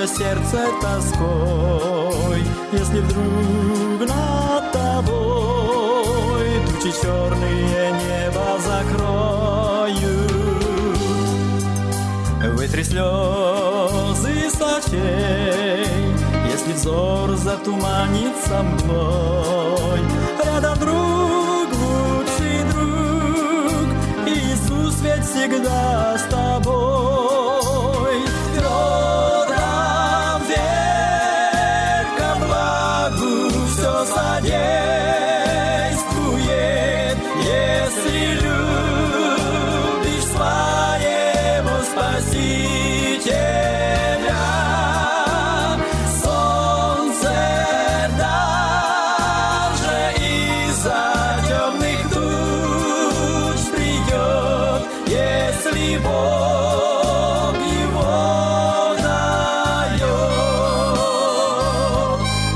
твое сердце тоской, если вдруг над тобой тучи черные небо закроют. Вытри слезы с очей, если взор затуманится мглой. Рядом друг, лучший друг, Иисус ведь всегда с тобой. Бедрам вверх ко благу все содействует, если любишь своего Спасителя. Солнце даже из-за темных туч придет, если Бог его дает.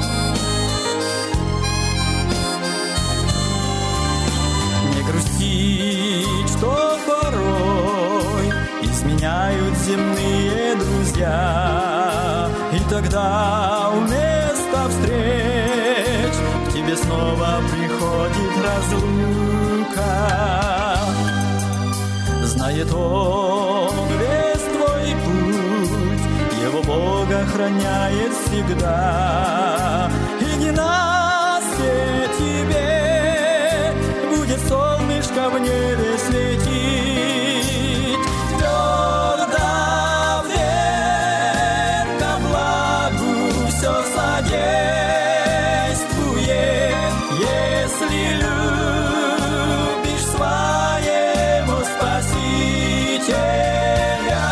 Не грустить, что порой изменяют земные друзья, и тогда вместо встреч к тебе снова приходит разлука. Знает он весь твой путь, его Бог охраняет всегда, и не на все тебе будет солнышко в небе светить. Твердо вверх ко благу все содействует, если любишь своего Спасителя.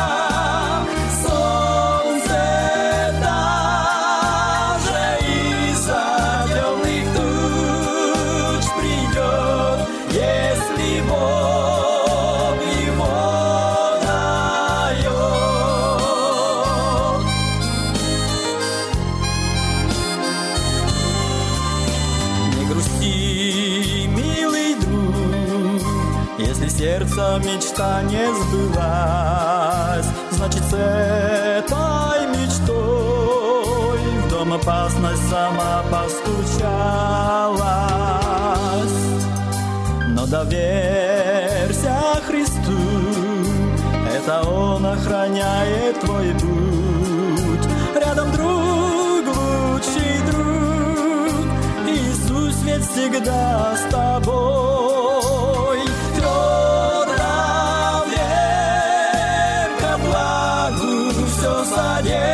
Солнце даже из-за темных туч придет, если Бог его дает. Не грусти, милый друг, если сердце мечта не сбылась, значит, с этой мечтой в дом опасность сама постучалась. Но доверься Христу, это Он охраняет твой путь. Рядом друг, лучший друг, Иисус ведь всегда с тобой. Твердо вверх ко благу все содействует,